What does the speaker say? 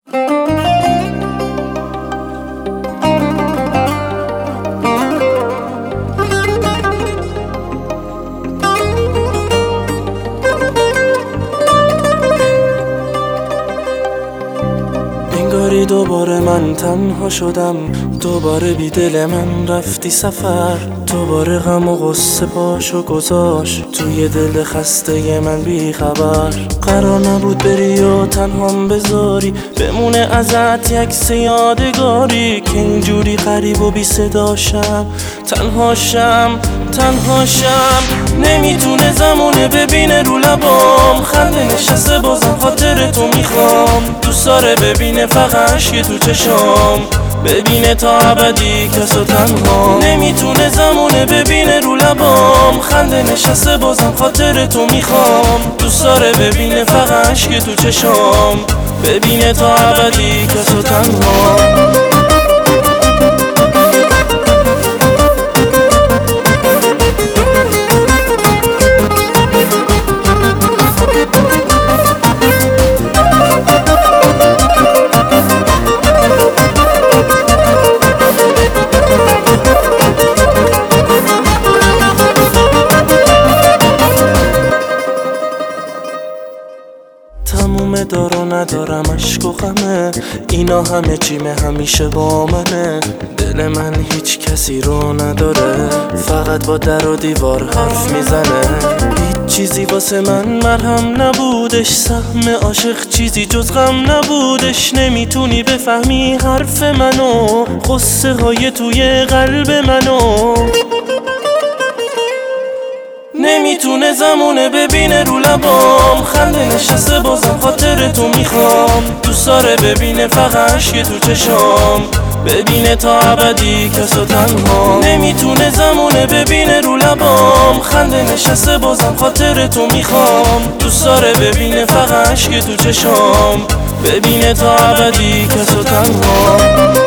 انگاری دوباره من تنها شدم، دوباره بی دل من رفتی سفر، دوباره غم و غصه پاشو گذاشت توی دل خسته من بی خبر. قرار نبود بری و تنهام بذاری، بمونه ازت یک یادگاری که اینجوری غریب و بی صداشم، تنهاشم. نمیتونه زمونه ببینه رو لبام، خنده نشسته بازم خاطر تو میخوام، دوست داره ببینه فقط اشک تو چشام، ببینه تا ابدی کسو تنها. نمیتونه زمونه ببینه رو لبام، خنده نشسته بازم خاطر تو میخوام، دوست داره ببینه فقط اشک تو چشام، ببینه تا ابدی کسو تنها. تموم دار و ندارم عشق و غمه، اینا همه چیمه همیشه با منه، دل من هیچ کسی رو نداره، فقط با در و دیوار حرف میزنه. هیچ چیزی واسه من مرهم نبودش، سهم عاشق چیزی جز غم نبودش. نمیتونی بفهمی حرف منو، قصه های توی قلب منو. نمیتونه زمونه ببینه رو لبام، خنده نشسته بازم خاطر تو میخوام، دوست داره ببینه فقط اشک تو چشام، ببینه تا ابدی کسو تنها. نمیتونه زمونه ببینه رو لبام، خنده نشسته بازم خاطر تو میخوام، دوست داره ببینه فقط اشک تو چشام، ببینه تا ابدی کسو تنها.